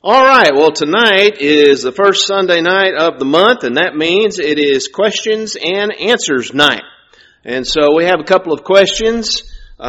All right, well, tonight is the first Sunday night of the month, and that means it is questions and answers night. And so we have a couple of questions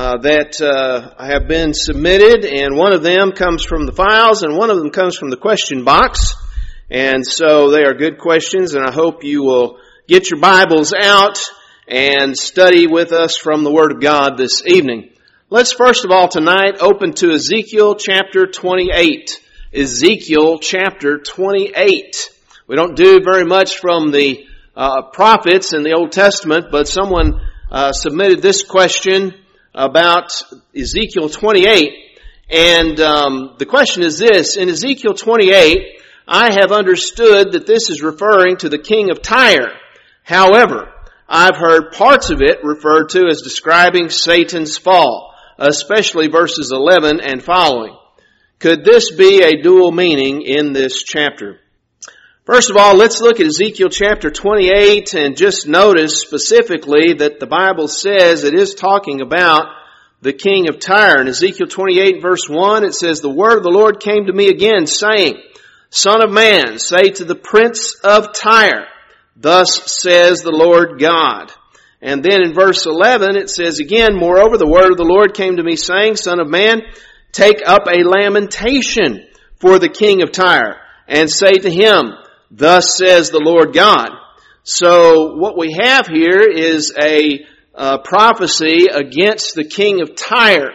that have been submitted, and one of them comes from the files, and one of them comes from the question box. And so they are good questions, and I hope you will get your Bibles out and study with us from the Word of God this evening. Let's first of all tonight open to Ezekiel chapter 28. Ezekiel chapter 28. We don't do very much from the prophets in the Old Testament, but someone submitted this question about Ezekiel 28. And the question is this: in Ezekiel 28, I have understood that this is referring to the king of Tyre. However, I've heard parts of it referred to as describing Satan's fall, especially verses 11 and following. Could this be a dual meaning in this chapter? First of all, let's look at Ezekiel chapter 28 and just notice specifically that the Bible says it is talking about the king of Tyre. In Ezekiel 28 verse 1, it says, "The word of the Lord came to me again, saying, Son of man, say to the prince of Tyre, Thus says the Lord God." And then in verse 11, it says again, "Moreover, the word of the Lord came to me, saying, Son of man, take up a lamentation for the king of Tyre, and say to him, Thus says the Lord God." So what we have here is a prophecy against the king of Tyre.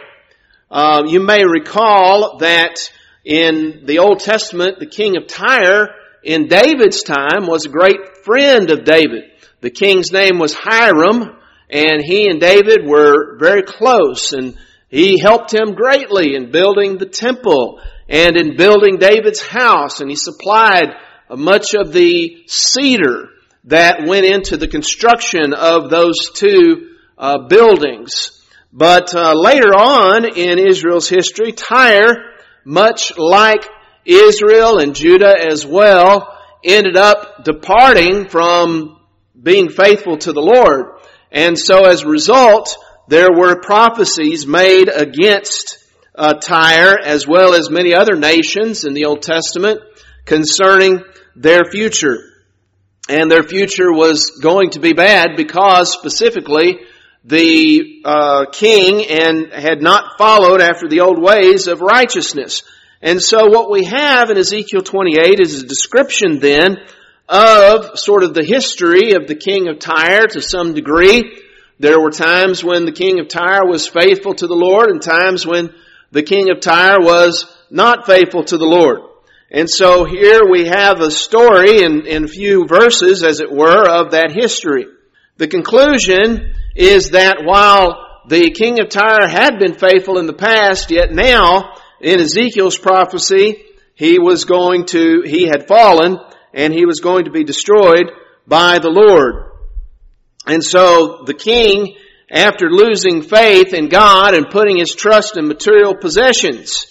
You may recall that in the Old Testament, the king of Tyre in David's time was a great friend of David. The king's name was Hiram, and he and David were very close, and he helped him greatly in building the temple and in building David's house, and he supplied much of the cedar that went into the construction of those two buildings. But later on in Israel's history, Tyre, much like Israel and Judah as well, ended up departing from being faithful to the Lord. And so as a result, there were prophecies made against Tyre as well as many other nations in the Old Testament concerning their future. And their future was going to be bad because specifically the king had not followed after the old ways of righteousness. And so what we have in Ezekiel 28 is a description then of sort of the history of the king of Tyre to some degree. There were times when the king of Tyre was faithful to the Lord and times when the king of Tyre was not faithful to the Lord. And so here we have a story in a few verses, as it were, of that history. The conclusion is that while the king of Tyre had been faithful in the past, yet now in Ezekiel's prophecy, he had fallen and he was going to be destroyed by the Lord. And so the king, after losing faith in God and putting his trust in material possessions,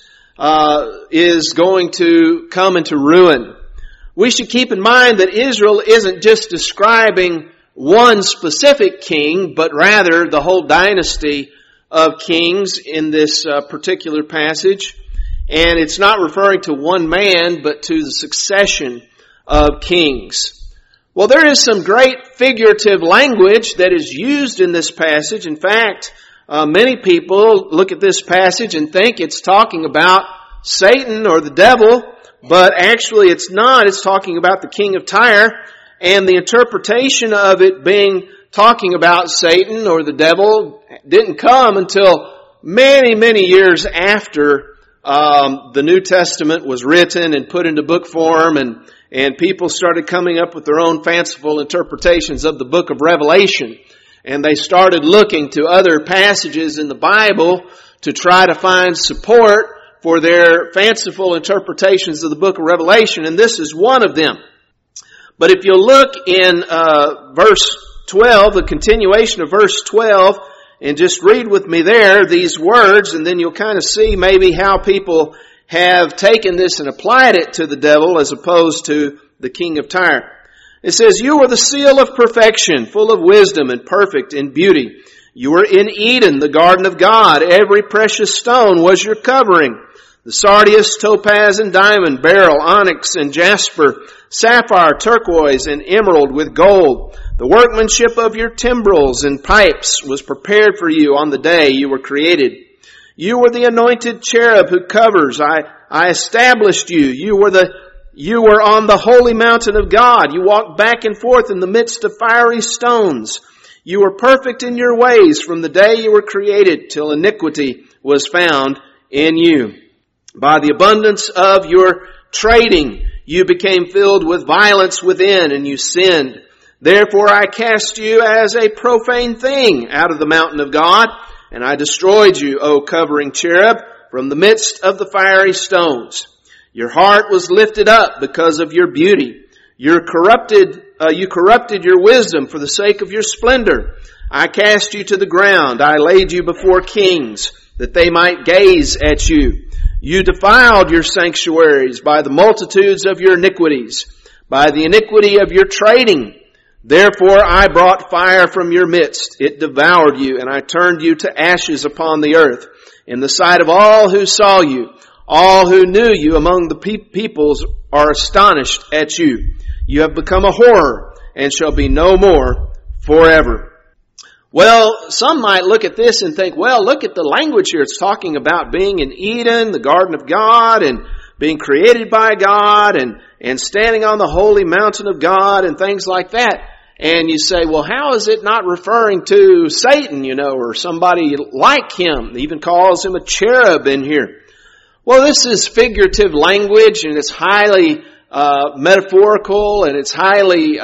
is going to come into ruin. We should keep in mind that Israel isn't just describing one specific king, but rather the whole dynasty of kings in this particular passage. And it's not referring to one man, but to the succession of kings. Well, there is some great figurative language that is used in this passage. In fact, many people look at this passage and think it's talking about Satan or the devil, but actually it's not. It's talking about the king of Tyre, and the interpretation of it being talking about Satan or the devil didn't come until many, many years after the New Testament was written and put into book form, and people started coming up with their own fanciful interpretations of the book of Revelation. And they started looking to other passages in the Bible to try to find support for their fanciful interpretations of the book of Revelation. And this is one of them. But if you look in verse 12, the continuation of verse 12, and just read with me there these words, and then you'll kind of see maybe how people have taken this and applied it to the devil as opposed to the king of Tyre. It says, "You are the seal of perfection, full of wisdom and perfect in beauty. You were in Eden, the garden of God. Every precious stone was your covering. the sardius, topaz, and diamond, beryl, onyx, and jasper, sapphire, turquoise, and emerald with gold. The workmanship of your timbrels and pipes was prepared for you on the day you were created. You were the anointed cherub who covers. I established you. You were on the holy mountain of God. You walked back and forth in the midst of fiery stones. You were perfect in your ways from the day you were created till iniquity was found in you. By the abundance of your trading, you became filled with violence within, and you sinned. Therefore I cast you as a profane thing out of the mountain of God, and I destroyed you, O covering cherub, from the midst of the fiery stones. Your heart was lifted up because of your beauty. You corrupted your wisdom for the sake of your splendor. I cast you to the ground. I laid you before kings, that they might gaze at you. You defiled your sanctuaries by the multitudes of your iniquities, by the iniquity of your trading. Therefore I brought fire from your midst. It devoured you, and I turned you to ashes upon the earth. In the sight of all who saw you, all who knew you among the peoples are astonished at you. You have become a horror, and shall be no more forever. Well, some might look at this and think, well, look at the language here. It's talking about being in Eden, the garden of God, and being created by God, and standing on the holy mountain of God, and things like that. And you say, well, how is it not referring to Satan, or somebody like him? It even calls him a cherub in here. Well, this is figurative language, and it's highly metaphorical, and it's highly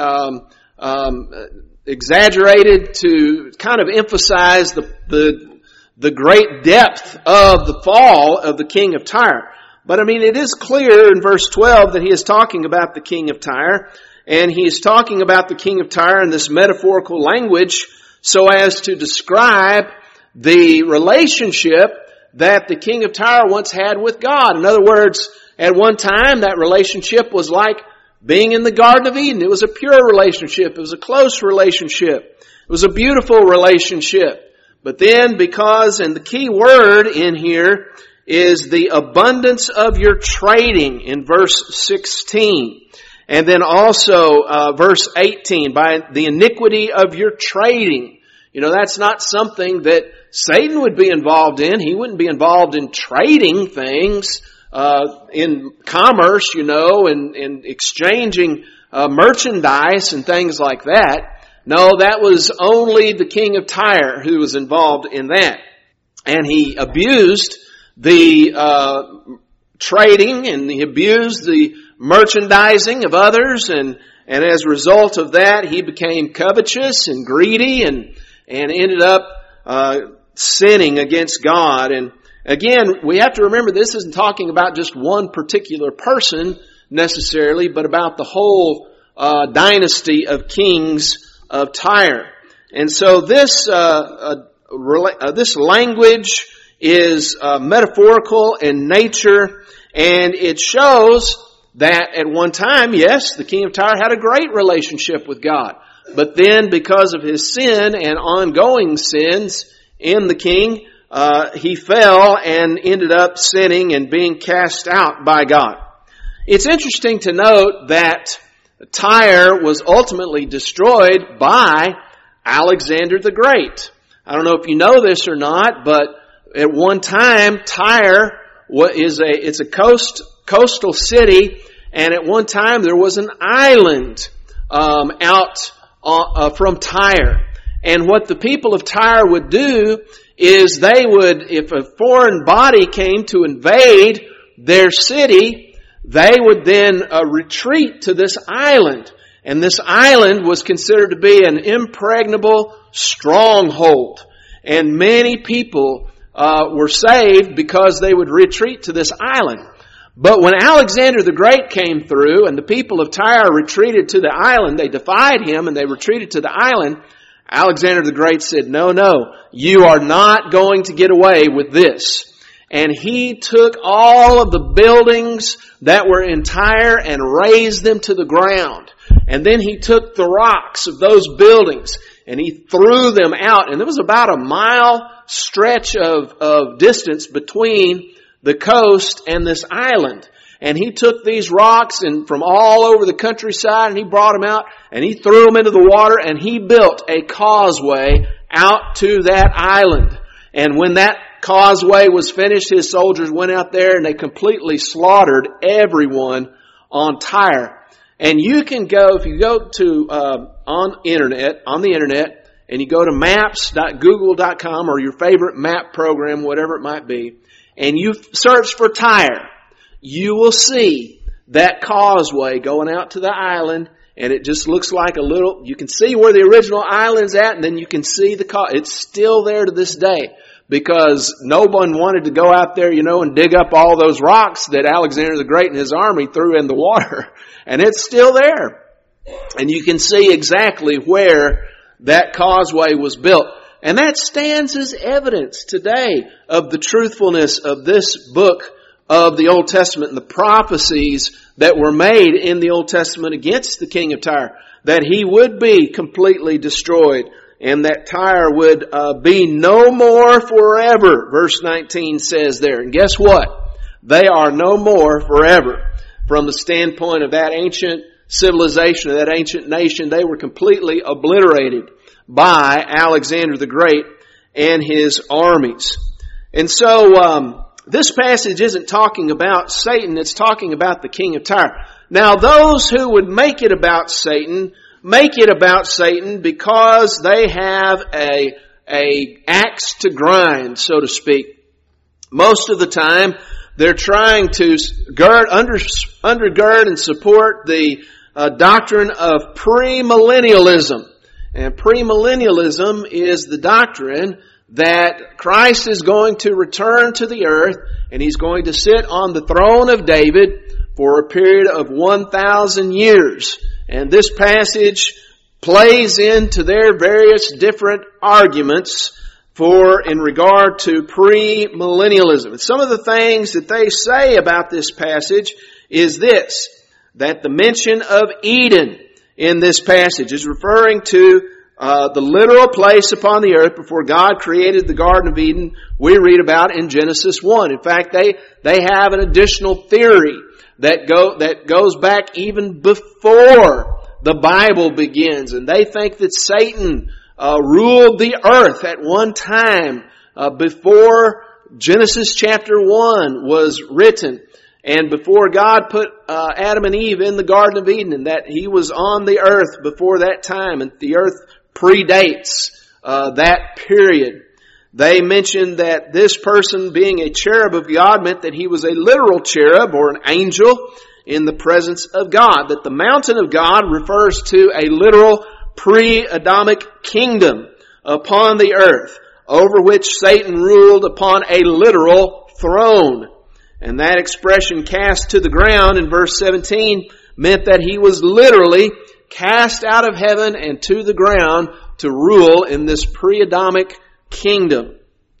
exaggerated to kind of emphasize the great depth of the fall of the king of Tyre. But it is clear in verse 12 that he is talking about the king of Tyre, and he is talking about the king of Tyre in this metaphorical language so as to describe the relationship that the king of Tyre once had with God. In other words, at one time that relationship was like being in the Garden of Eden. It was a pure relationship. It was a close relationship. It was a beautiful relationship. But then because, and the key word in here is the abundance of your trading in verse 16. And then also verse 18, by the iniquity of your trading. That's not something that Satan would be involved in. He wouldn't be involved in trading things in commerce, and exchanging merchandise and things like that. No, that was only the king of Tyre who was involved in that. And he abused the trading, and he abused the merchandising of others, and as a result of that, he became covetous and greedy, and ended up sinning against God. And again, we have to remember this isn't talking about just one particular person necessarily, but about the whole dynasty of kings of Tyre. And so this language is metaphorical in nature, and it shows that at one time, yes, the king of Tyre had a great relationship with God. But then because of his sin and ongoing sins in the king, he fell and ended up sinning and being cast out by God. It's interesting to note that Tyre was ultimately destroyed by Alexander the Great. I don't know if you know this or not, but at one time Tyre it's a coastal city, and at one time there was an island out from Tyre. And what the people of Tyre would do is they would, if a foreign body came to invade their city, they would then retreat to this island. And this island was considered to be an impregnable stronghold. And many people were saved because they would retreat to this island. But when Alexander the Great came through and the people of Tyre retreated to the island, they defied him and they retreated to the island, Alexander the Great said, no, you are not going to get away with this. And he took all of the buildings that were in Tyre and razed them to the ground. And then he took the rocks of those buildings and he threw them out. And there was about a mile stretch of distance between the coast and this island. And he took these rocks and from all over the countryside and he brought them out and he threw them into the water and he built a causeway out to that island. And when that causeway was finished, his soldiers went out there and they completely slaughtered everyone on Tyre. And you can go, if you go to on the internet, and you go to maps.google.com or your favorite map program, whatever it might be, and you search for Tyre, you will see that causeway going out to the island, and it just looks like a little, you can see where the original island's at, and then you can see it's still there to this day, because no one wanted to go out there, and dig up all those rocks that Alexander the Great and his army threw in the water. And it's still there. And you can see exactly where that causeway was built. And that stands as evidence today of the truthfulness of this book of the Old Testament and the prophecies that were made in the Old Testament against the king of Tyre, that he would be completely destroyed and that Tyre would be no more forever, verse 19 says there. And guess what? They are no more forever. From the standpoint of that ancient civilization, of that ancient nation, they were completely obliterated by Alexander the Great and his armies. And so, this passage isn't talking about Satan, it's talking about the king of Tyre. Now, those who would make it about Satan because they have a axe to grind, so to speak. Most of the time, they're trying to undergird and support the doctrine of premillennialism. And premillennialism is the doctrine that Christ is going to return to the earth and He's going to sit on the throne of David for a period of 1,000 years. And this passage plays into their various different arguments in regard to premillennialism. And some of the things that they say about this passage is this, that the mention of Eden in this passage is referring to the literal place upon the earth before God created the Garden of Eden we read about in Genesis 1. In fact, they have an additional theory that goes back even before the Bible begins. And they think that Satan ruled the earth at one time before Genesis chapter 1 was written. And before God put Adam and Eve in the Garden of Eden, and that He was on the earth before that time, and the earth predates that period. They mentioned that this person being a cherub of God meant that he was a literal cherub or an angel in the presence of God. That the mountain of God refers to a literal pre-Adamic kingdom upon the earth, over which Satan ruled upon a literal throne. And that expression, cast to the ground, in verse 17, meant that he was literally cast out of heaven and to the ground to rule in this pre-Adamic kingdom.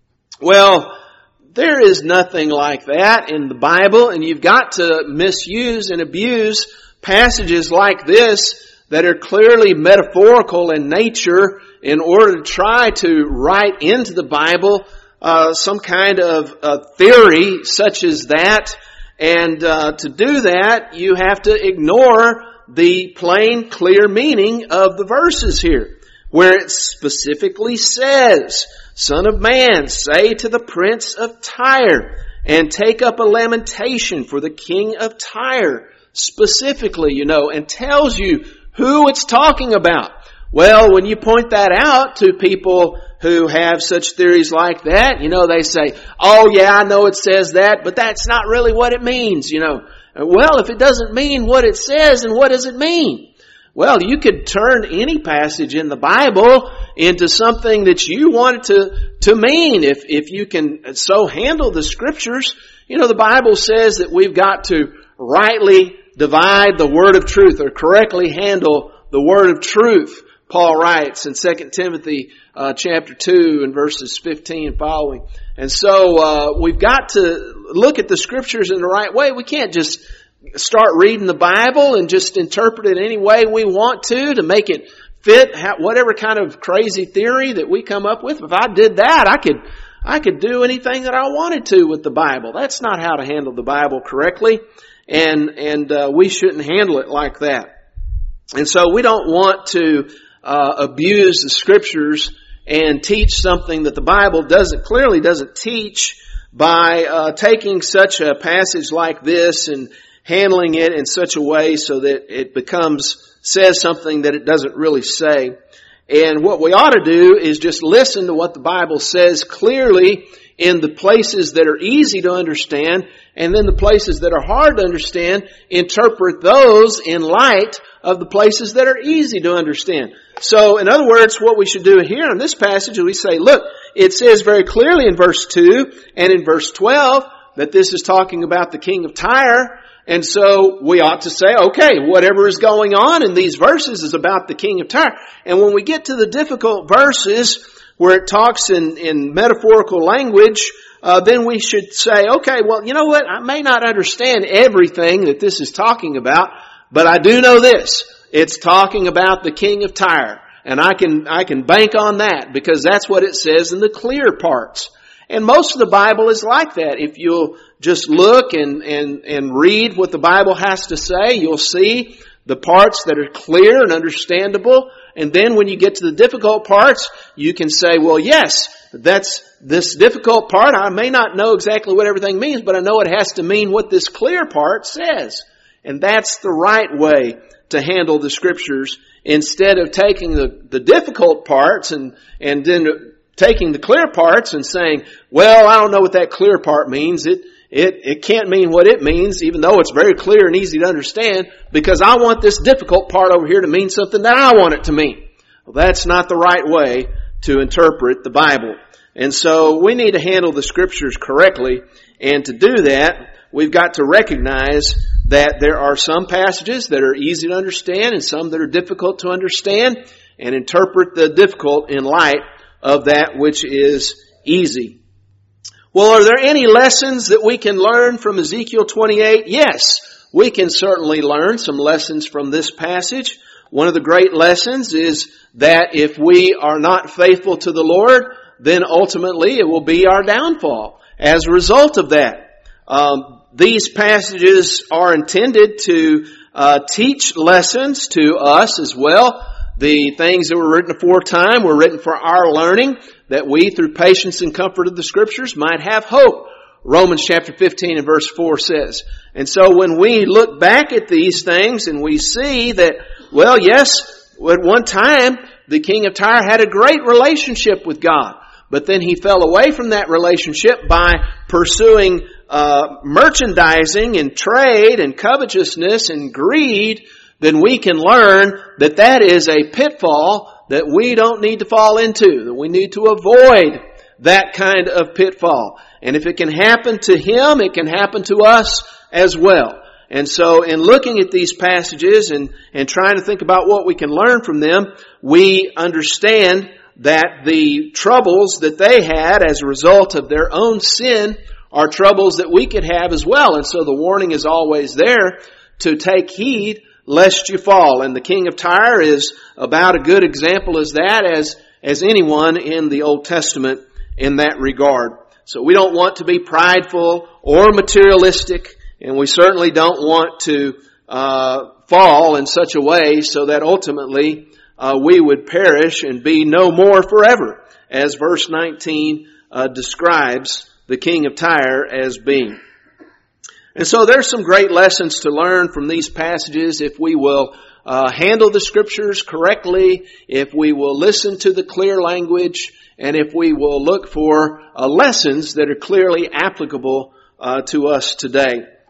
Well, there is nothing like that in the Bible, and you've got to misuse and abuse passages like this that are clearly metaphorical in nature in order to try to write into the Bible some kind of theory such as that. And to do that, you have to ignore the plain, clear meaning of the verses here, where it specifically says, Son of man, say to the prince of Tyre, and take up a lamentation for the king of Tyre, specifically, and tells you who it's talking about. Well, when you point that out to people who have such theories like that, they say, oh yeah, I know it says that, but that's not really what it means, Well, if it doesn't mean what it says, then what does it mean? Well, you could turn any passage in the Bible into something that you want it to mean if you can so handle the Scriptures. The Bible says that we've got to rightly divide the word of truth, or correctly handle the word of truth. Paul writes in 2 Timothy chapter 2 and verses 15 and following. And so we've got to look at the Scriptures in the right way. We can't just start reading the Bible and just interpret it any way we want to make it fit whatever kind of crazy theory that we come up with. If I did that, I could do anything that I wanted to with the Bible. That's not how to handle the Bible correctly. And we shouldn't handle it like that. And so we don't want to abuse the Scriptures and teach something that the Bible clearly doesn't teach by taking such a passage like this and handling it in such a way so that it says something that it doesn't really say. And what we ought to do is just listen to what the Bible says clearly in the places that are easy to understand, and then the places that are hard to understand, interpret those in light of the places that are easy to understand. So, in other words, what we should do here in this passage is we say, look, it says very clearly in verse 2 and in verse 12 that this is talking about the king of Tyre. And so we ought to say, okay, whatever is going on in these verses is about the king of Tyre. And when we get to the difficult verses where it talks in metaphorical language, then we should say, okay, well, you know what? I may not understand everything that this is talking about, but I do know this. It's talking about the king of Tyre. And I can bank on that because that's what it says in the clear parts. And most of the Bible is like that. If you'll just look and read what the Bible has to say, you'll see the parts that are clear and understandable. And then when you get to the difficult parts, you can say, well, yes, that's this difficult part. I may not know exactly what everything means, but I know it has to mean what this clear part says. And that's the right way to handle the Scriptures instead of taking the difficult parts and then taking the clear parts and saying, well, I don't know what that clear part means. It can't mean what it means, even though it's very clear and easy to understand, because I want this difficult part over here to mean something that I want it to mean. Well, that's not the right way to interpret the Bible. And so we need to handle the Scriptures correctly. And to do that, we've got to recognize that there are some passages that are easy to understand and some that are difficult to understand, and interpret the difficult in light of that which is easy. Well, are there any lessons that we can learn from Ezekiel 28? Yes, we can certainly learn some lessons from this passage. One of the great lessons is that if we are not faithful to the Lord, then ultimately it will be our downfall as a result of that. These passages are intended to teach lessons to us as well. The things that were written aforetime were written for our learning, that we, through patience and comfort of the Scriptures, might have hope. Romans chapter 15 and verse 4 says. And so when we look back at these things and we see that, well, yes, at one time the king of Tyre had a great relationship with God, but then he fell away from that relationship by pursuing merchandising and trade and covetousness and greed, then we can learn that that is a pitfall that we don't need to fall into, that we need to avoid that kind of pitfall. And if it can happen to him, it can happen to us as well. And so in looking at these passages and trying to think about what we can learn from them, we understand that the troubles that they had as a result of their own sin are troubles that we could have as well. And so the warning is always there to take heed lest you fall. And the king of Tyre is about a good example as that as anyone in the Old Testament in that regard. So we don't want to be prideful or materialistic, and we certainly don't want to fall in such a way so that ultimately we would perish and be no more forever, as verse 19 describes the king of Tyre as being. And so there's some great lessons to learn from these passages if we will handle the Scriptures correctly, if we will listen to the clear language, and if we will look for lessons that are clearly applicable to us today.